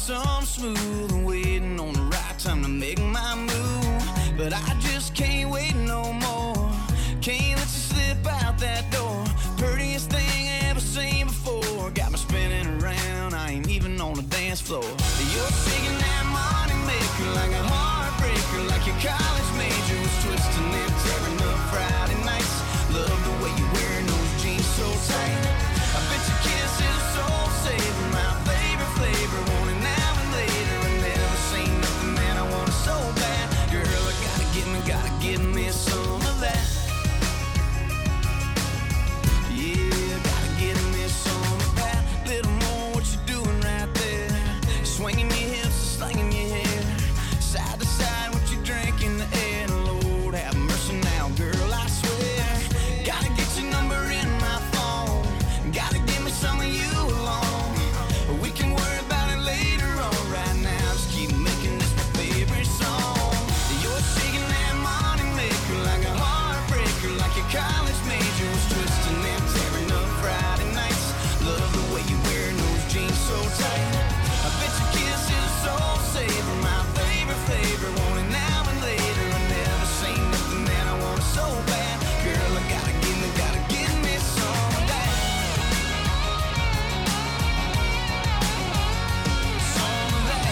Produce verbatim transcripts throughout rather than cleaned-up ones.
some smooth and waiting on the right time to make my move. But I just can't wait no more. Can't let you slip out that door. Prettiest thing I ever seen before. Got me spinning around, I ain't even on the dance floor. You're shaking that money maker like a heartbreaker, like your college major was twisting and tearing up Friday nights. Love the way you're wearing those jeans so tight. I bet your kiss is a soul saver, my favorite flavor. Want it now and later. I never seen nothing that I want so bad. Girl, I gotta get me, gotta get me some of that. Yeah, gotta get me some of that. Little more what you doing right there. Swinging your hips, slinging your hair. Side to side, what you drink in the air. Lord, have mercy now, girl, I swear. Gotta get your number in my phone. Gotta give me some of you alone. We can worry about it later on. Right now, just keep making this my favorite song. You're shaking that money maker like a heartbreaker, like your college major was twisting and tearing up Friday nights. Love the way you're wearing those jeans so tight. I bet your kiss is a soul saver, my favorite flavor. Want it now and later. I never seen nothing that I want so bad. Girl, I gotta give me, gotta give me some of that. Some of that.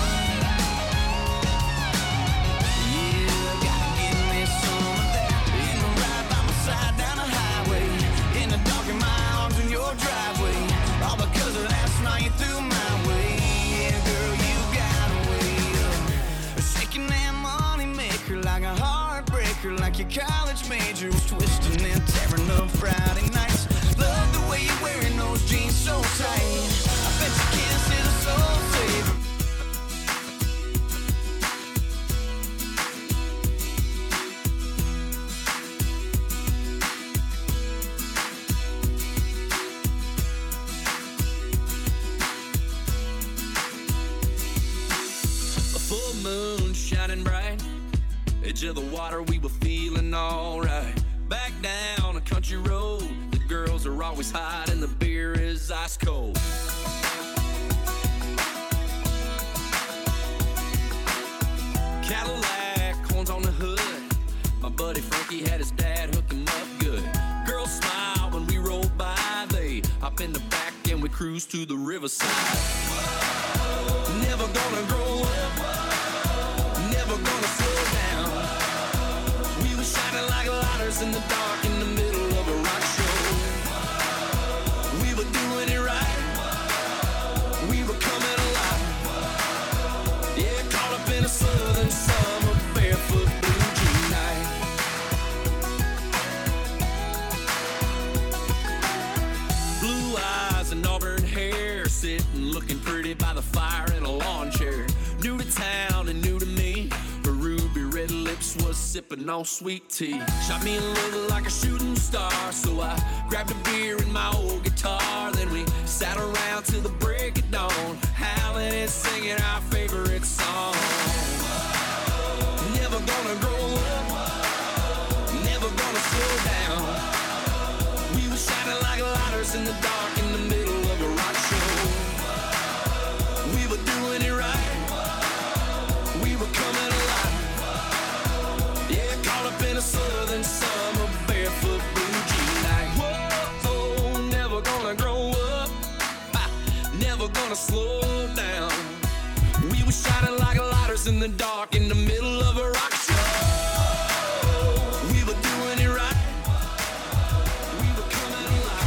Yeah, gotta give me some of that. In the ride by my side down the highway, in the dark in my arms in your driveway. All because of last night you threw my way. Yeah, girl, you got a way of shaking that money maker like a heartbreaker, like your college major was twisting and tearing up Friday nights. Love the way you're wearing those jeans so tight. I bet your kiss is a soul saver. A full moon shining bright, edge of the water, we were feeling alright. Back down a country road, the girls are always hot and the beer is ice cold. Cadillac, horns on the hood, my buddy Frankie had his dad hook him up good. Girls smile when we roll by, they hop in the back and we cruise to the riverside. Never gonna grow up, never gonna slow down. We were shining like lighters in the dark in the middle of a rock show. We were doing it right, we were coming alive. Yeah, caught up in a southern summer, barefoot blue jean night. Blue eyes and auburn hair, sitting looking pretty by the fire in a lawn chair. New to town and new to me, her ruby red lips was sipping on sweet tea. Shot me a look like a shooting star, so I grabbed a beer and my old guitar. Then we sat around till the break of dawn, howling and singing our favorite song. Never gonna grow up, never gonna slow down. We were shining like lighters in the dark in the middle of a rock show. We were doing it right, we were coming alive. Yeah, caught up in a southern summer, barefoot blue jean night. Whoa, never gonna grow up, ha, never gonna slow down. We were shining like lighters in the dark in the middle of a rock show. We were doing it right, we were coming alive.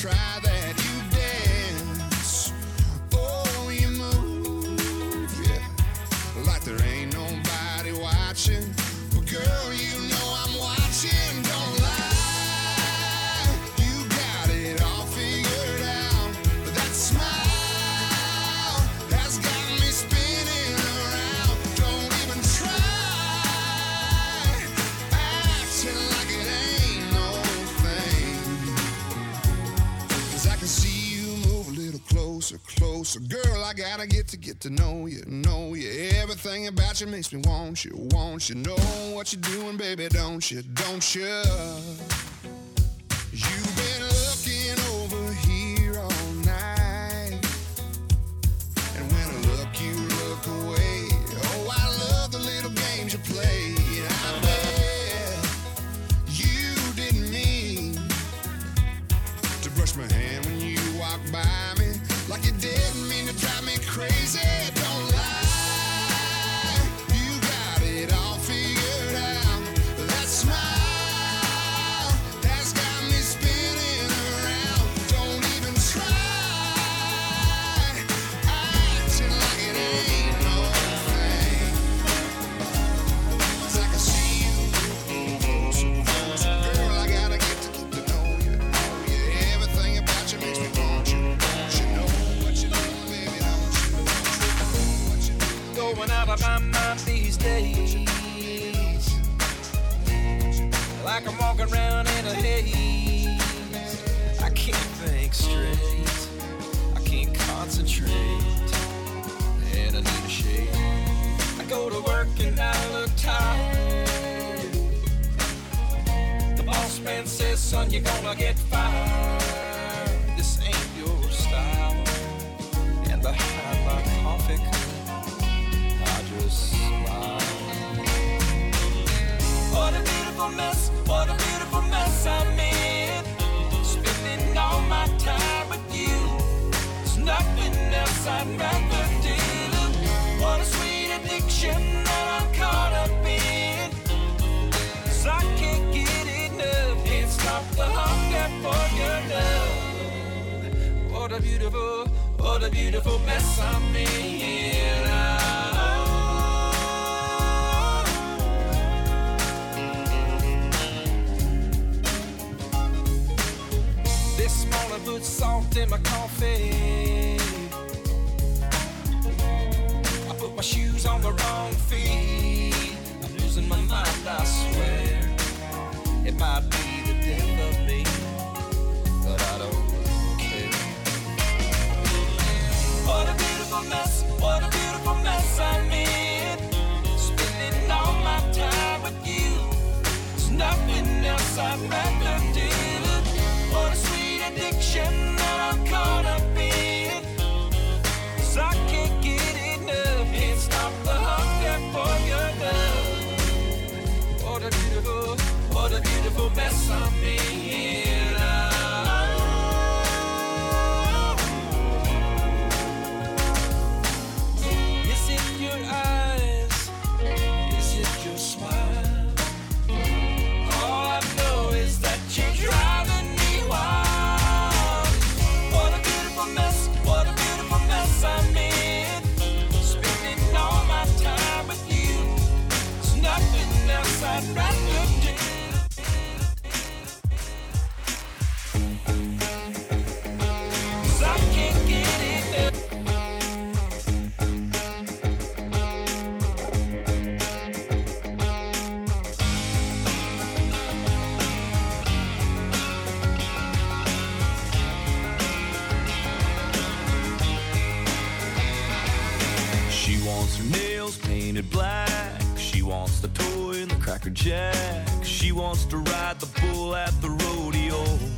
try that. You dance, oh, you move, yeah, like there ain't nobody watching. But girl, you know I'm watching, don't lie. You got it all figured out. That smile has got me spinning around. Don't even try acting like it ain't no thing. 'Cause I can see you move a little closer, closer. Girl, I gotta get to get to know you, know you. Everything about you makes me want you, want you. Know what you're doing, baby, don't you, don't you? You've been looking over here all night, and when I look, you look away. Oh, I love the little games you play. I bet you didn't mean to brush my hand when you walked by me, like you didn't mean to drive me crazy. Don't lie, you got it all figured out. That smile has got me spinning around. Don't even try acting like it ain't no thing. 'Cause I can see you closer, closer. Girl, I gotta get to get to know you, know you. Everything about you makes me want you, want you. Know what you're doing, baby, don't you? What you doing, Going out of my mind these days, like I'm walking around in a haze. I can't think straight, I can't concentrate, and I need a shake. I go to work and I look tired. The boss man says, son, you're gonna get fired. This ain't your style. And behind my coffee cup, I just smile. What a beautiful mess, what a beautiful mess I'm in. Spending all my time with you. There's nothing else I'd rather do. What a sweet addiction that I'm caught up in. 'Cause I can't get enough, can't stop the hunger for your love. What a beautiful, what a beautiful mess I'm in. This morning put salt in my coffee. I put my shoes on the wrong feet. I'm losing my mind, I swear. It might be the death of me, but I don't care. What a beautiful mess, what a beautiful mess I'm in. Spending all my time with you. There's nothing else I'd rather do. What a sweet addiction that I'm caught up in. 'Cause I can't get enough, can't stop the hunger for your love. What a beautiful, what a beautiful mess I'm in. Is it your eyes? Is it your smile? All I know is that you're driving me wild. What a beautiful mess, what a beautiful mess I'm in. Spending all my time with you. There's nothing else I'd rather do. 'Cause I can't get enough. She wants her nails painted black. She wants the toy and the Cracker Jack. She wants to ride the bull at the rodeo.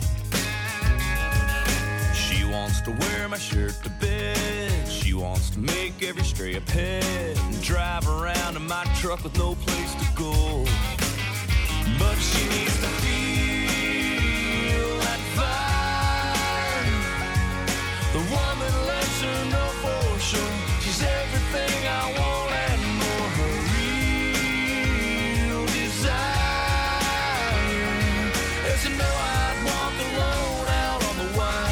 She wants to wear my shirt to bed. She wants to make every stray a pet and drive around in my truck with no place to go. But she needs to feel that fire. The woman lets her know for sure she's everything I want and more. Her real desire is to know I'd walk alone out on the wild.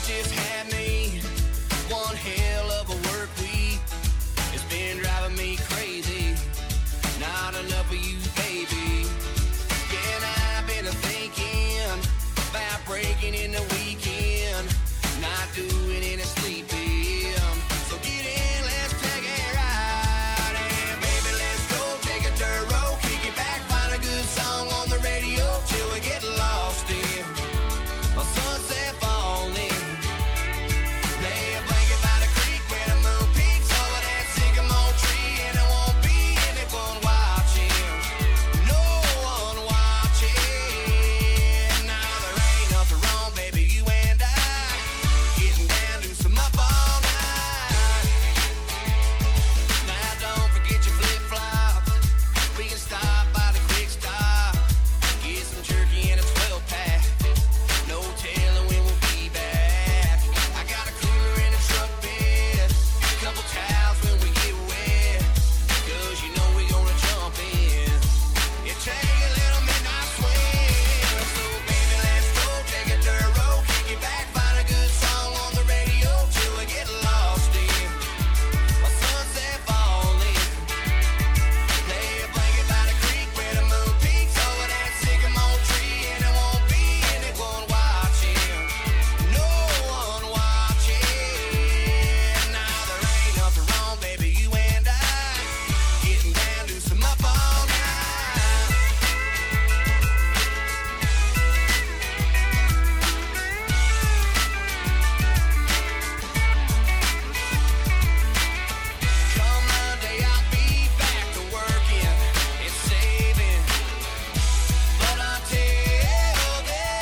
just had me one hell of a work week. It's been driving me crazy. Not enough of you, baby. Yeah, and I've been thinking about breaking in the weekend, not doing any sleeping. So get in, let's take a ride. And baby, let's go take a dirt road, kick it back, find a good song on the radio till we get lost in a sunset falling. Lay a blanket by the creek where the moon peaks over that sycamore tree, and there won't be anyone watching, no one watching. Now there ain't nothing wrong, baby, you and I getting down to some up all night. Now don't forget your flip-flops. We can stop by the quick stop, get some jerky and a twelve pack. No telling when we'll be back. I got a cooler in the truck bed, couple towels when we get wet, cause you know we gonna jump in. Yeah, take a little midnight swim. So baby, let's go take a dirt road, kick it back, find a good song on the radio till we get lost in a sunset falling. Lay a blanket by the creek where the moon peaks over that sycamore tree, and there won't be anyone watching, no one watching. Now there ain't nothing wrong, baby, you and I getting down to some up all night. Come Monday, I'll be back to working and saving, but until then,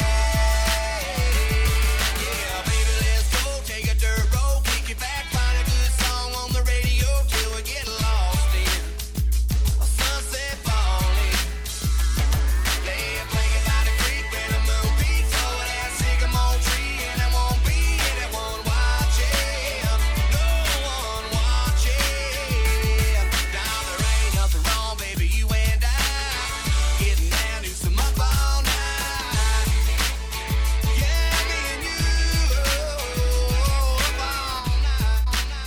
yeah, baby, let's go take a dirt road, kick it back, find a good song on the radio till we get lost in a sunset falling. Lay a blanket by the creek where the moon peaks over that sycamore tree, and there won't be anyone watching, no one watching. Now there ain't nothing wrong, baby, you and I getting down to some up all night. Yeah, me and you up all night.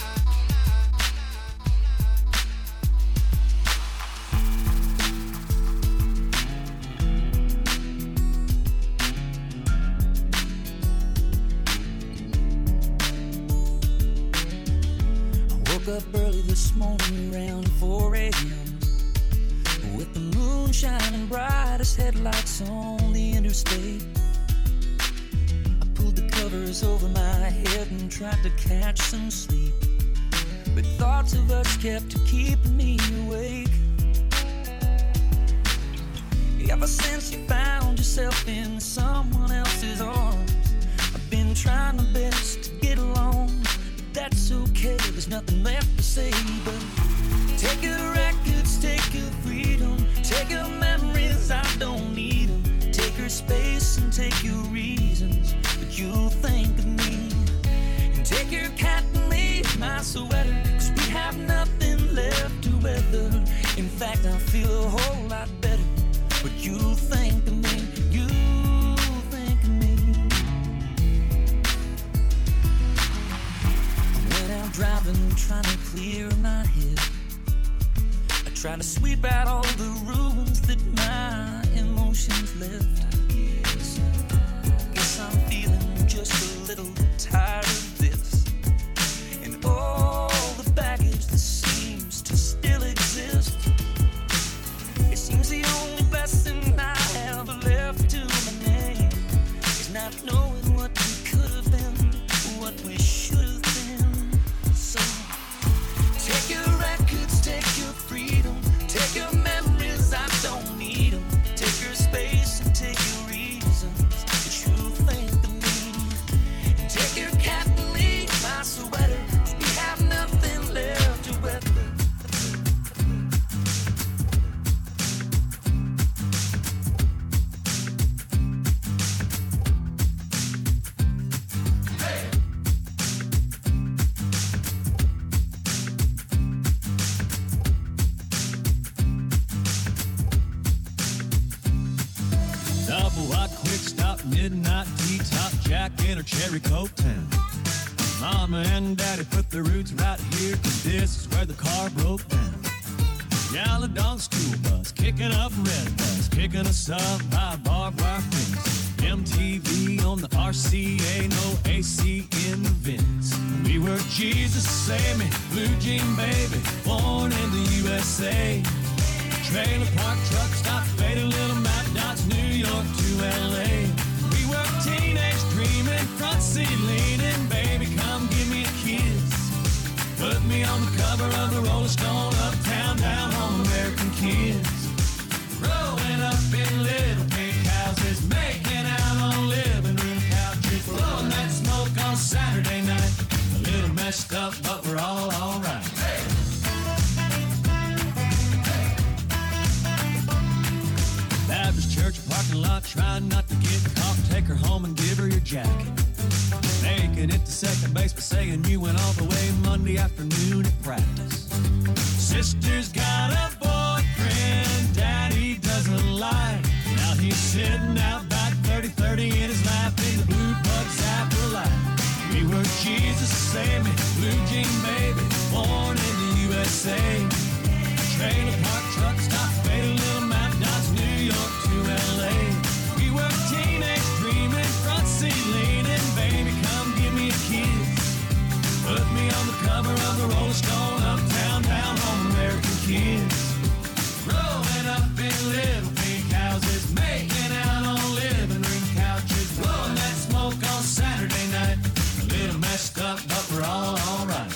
I woke up early this morning around four a.m. with the moon shining bright as headlights on the interstate. I pulled the covers over my head and tried to catch some sleep, but thoughts of us kept keeping me awake. Ever since you found yourself in someone else's arms, I've been trying my best to get along, but that's okay, there's nothing left to say but take your records, take your freedom, take your memories, I don't need them, take your space and take your reasons, but you'll think of me, and take your cat and leave my sweater, cause we have nothing left to weather. In fact, I feel a whole lot better, but you'll think of me, you'll think of me. I went out driving, trying to clear my head. I tried to sweep out all the ruins that my emotions left. Guess, guess I'm feeling just a little tired of this, and all the baggage that seems to still exist. It seems the only blessing I have left to my name is not knowing what we could have been, what we should have been. So take your records, take your freedom, take your memories, I don't need them. Take your space and take midnight tea, top jacket, or cherry coke town. Mama and Daddy put their roots right here, 'cause this is where the car broke down. Yellow dog school bus, kicking up red bus, kicking us up by barbed wire fence. M T V on the R C A, no A C in the vents. We were Jesus Save Me, Blue Jean Baby, born in the U S A. Trailer park truck stop, faded little map dots, New York to L A. We were teenage dreaming, front seat leaning, baby, come give me a kiss. Put me on the cover of the Rolling Stone, uptown, down home, American kids. Rolling up in little pink houses, making out on living room couches, blowing that smoke on Saturday night. A little messed up, but we're all alright. Hey. Baptist church parking lot, trying not to get caught. Take her home and give her your jacket. Making it to second base, but saying you went all the way Monday afternoon at practice. Sister's got a boyfriend Daddy doesn't like. Now he's sitting out back, thirty thirty in his lap in the blue bugs after light. We were Jesus Save Me, Blue Jean Baby, born in the U S A. Trailer park truck stop, faded little map dots, New York to L A. We were teenage dreaming, front seat leaning, baby, come give me a kiss. Put me on the cover of the Rolling Stone, uptown, down home, American kids. Rolling up in little pink houses, making out on living room couches, blowing that smoke on Saturday night. A little messed up, but we're all alright.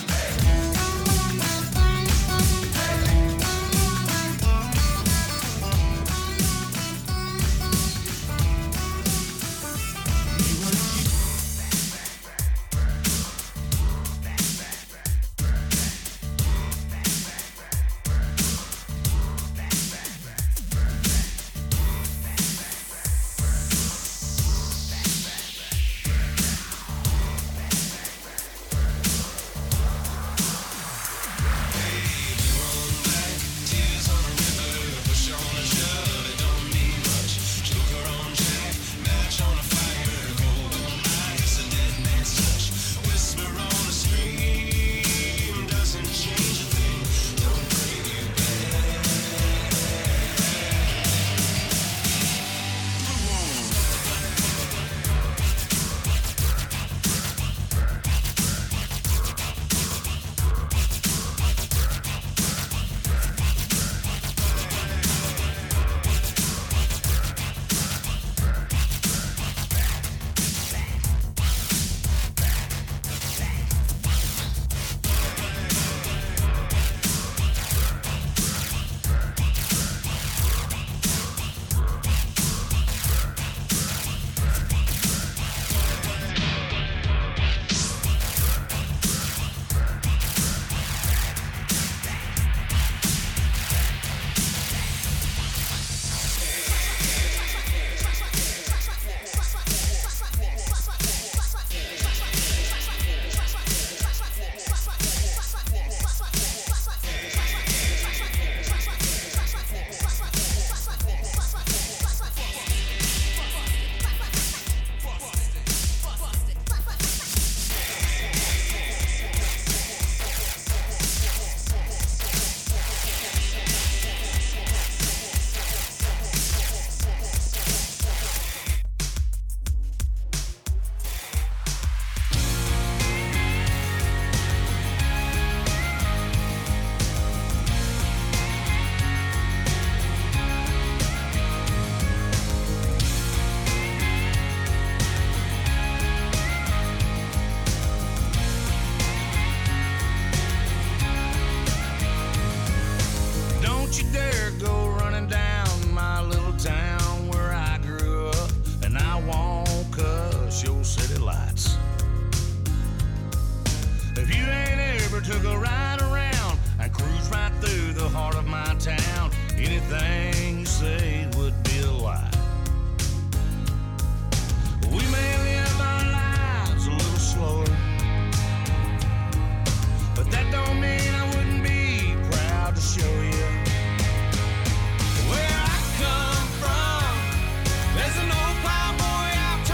There's an old cowboy out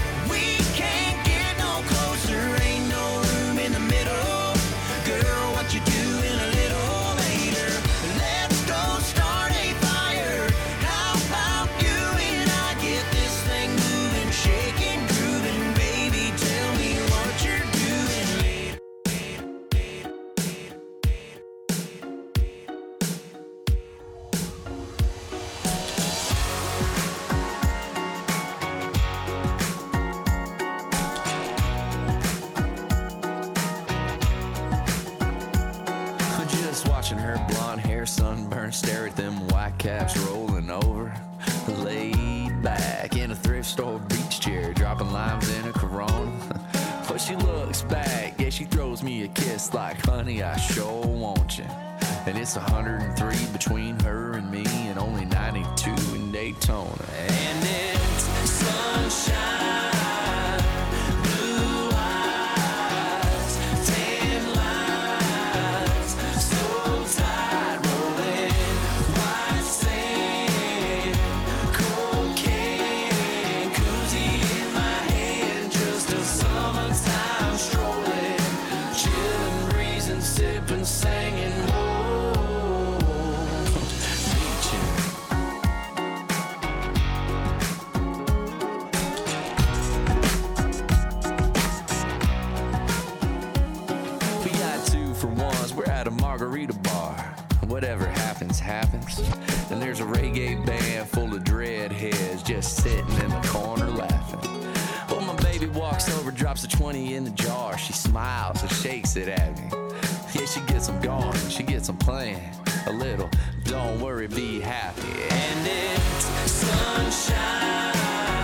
skirt, them white caps rolling over. Laid back in a thrift store beach chair, dropping limes in a Corona. But she looks back, yeah, she throws me a kiss like, honey, I sure want you. And it's one hundred three between her and me, and only ninety-two in Daytona. And it's sunshine, blue eyes, tan lines, so tight rolling, white sand, cocaine, koozie in my hand, just a summertime strolling, chilling, breezing, sipping, singing, whoa. Margarita bar. Whatever happens, happens. And there's a reggae band full of dreadheads just sitting in the corner laughing. Well, my baby walks over, drops a twenty in the jar. She smiles and shakes it at me. Yeah, she gets them going, she gets them playing a little. Don't worry, be happy. And it's sunshine.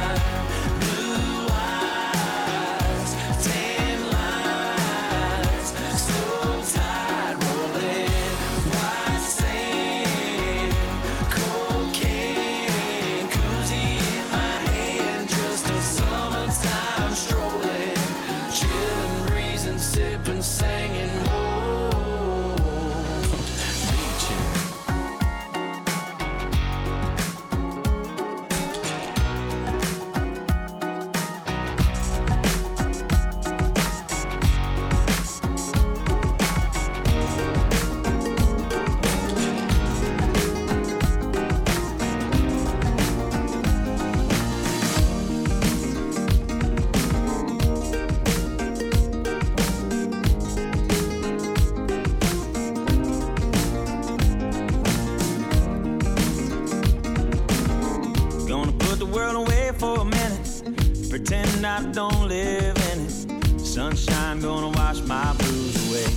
Pretend I don't live in it. Sunshine gonna wash my blues away.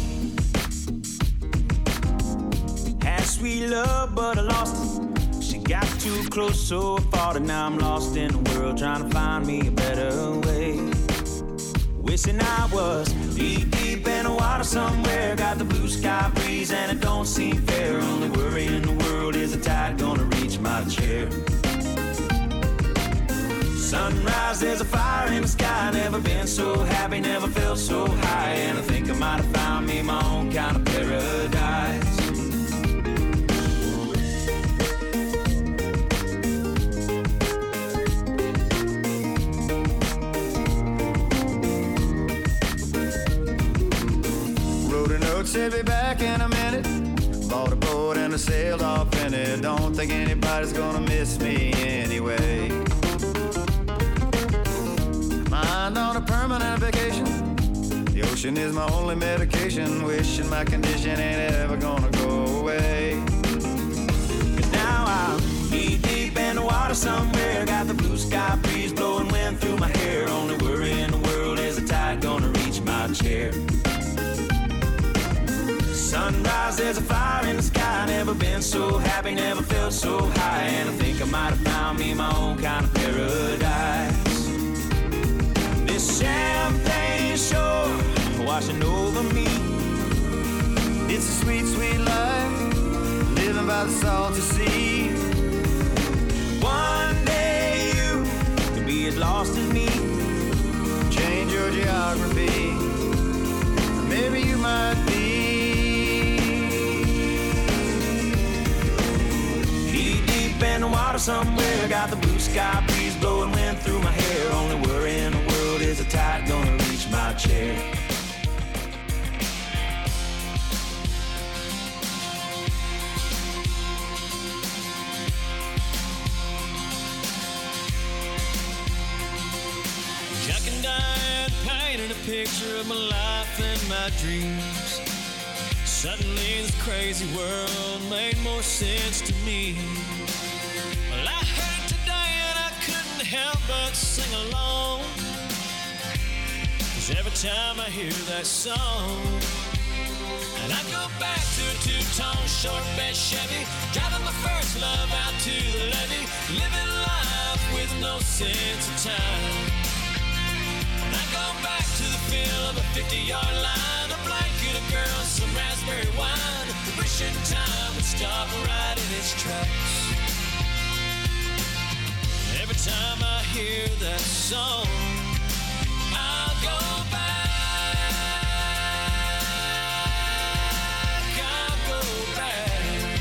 Had sweet love, but I lost it. She got too close, so I fought it. Now I'm lost in the world, trying to find me a better way. Wishing I was deep, deep in the water somewhere. Got the blue sky breeze and it don't seem fair. Only worry in the world is the tide gonna reach my chair. Sunrise, there's a fire in the sky. Never been so happy, never felt so high. And I think I might have found me my own kind of paradise. Wrote a note, said be back in a minute. Bought a boat and I sailed off in it. Don't think anybody's gonna miss me anyway. Mind on a permanent vacation. The ocean is my only medication. Wishing my condition ain't ever gonna go away. Cause now I'm knee deep in the water somewhere. Got the blue sky breeze blowing wind through my hair. Only worry in the world is the tide gonna reach my chair. Sunrise, there's a fire in the sky. Never been so happy, never felt so high. And I think I might have found me my own kind of paradise. Champagne shore washing over me. It's a sweet, sweet life, living by the salty sea. One day you could be as lost as me. Change your geography, maybe you might be. Knee deep in the water somewhere. Got the blue sky breeze blowing wind through my hair. Only worry in the world is the tide gonna reach my chair. Jack and Diane painted a picture of my life and my dreams. Suddenly this crazy world made more sense to me. Well, I heard today and I couldn't help but sing along. Cause every time I hear that song, I And I go back to a two-tone short bed Chevy, driving my first love out to the levee, living life with no sense of time. And I go back to the feel of a fifty-yard line, a blanket of girls, some raspberry wine, wishing time would stop right in its tracks. Every time I hear that song, I'll go back. I'll go back.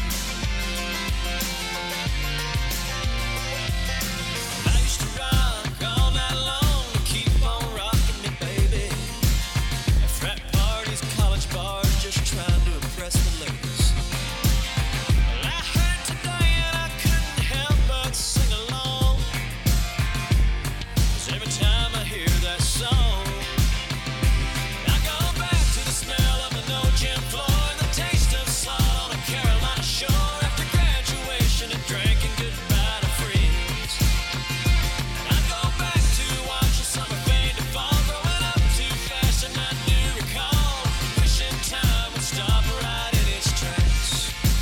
I used to rock all night long to keep on rocking me, baby. At frat parties, college bars, just trying to impress the ladies. Well, I heard today and I couldn't help but sing along. 'Cause every time I hear that song, I go back to the smell of an old gym floor and the taste of salt on a Carolina shore after graduation and drinking goodbye to friends. And I go back to watching summer fade to fall, growing up too fast and I do recall wishing time would stop right in its tracks.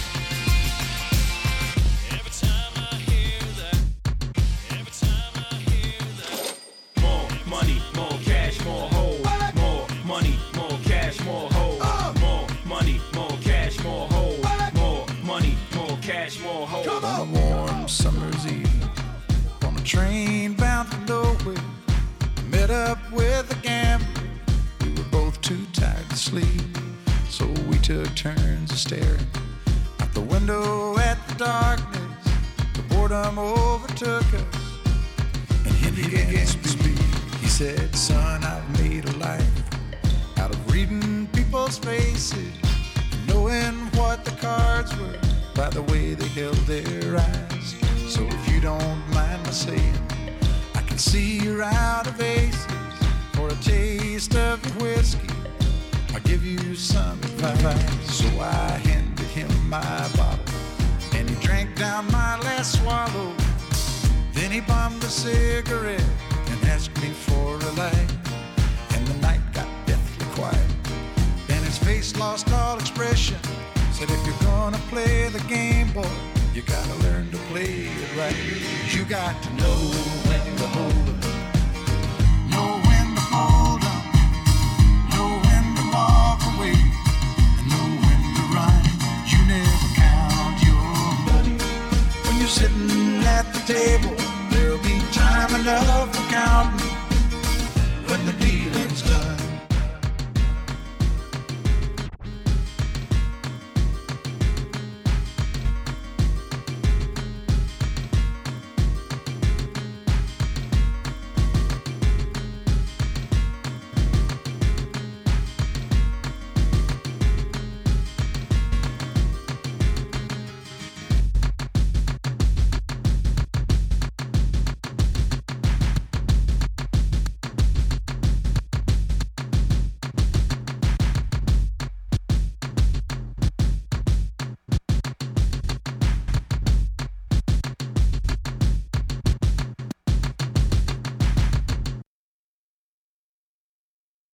Every time I hear that, every time I hear that. More money, more cash, more hoes. More money, more cash, more hoes. More money, more cash, more hoes. More money, more cash, more hoes. On a warm summer's evening, on a train bound for nowhere, met up with a gambler. We were both too tired to sleep, so we took turns of staring out the window at the darkness. The boredom overtook us, and he began to speak. He said, "Son, I've made a life out of reading people's faces, knowing what the cards were by the way they held their eyes. So if you don't mind my saying, I can see you're out of aces. For a taste of your whiskey, I'll give you some advice." So I handed him my bottle, and he drank down my last swallow. Then he bummed a cigarette and asked me for a light. And the night got deathly quiet, and his face lost all expression. Said, "If you're gonna play the game, boy, you gotta learn to play it right. You got to know when to hold 'em, know when to fold 'em, know when to walk away, and know when to run. You never count your money. When you're sitting at the table, there'll be time enough for counting when the dealing's done.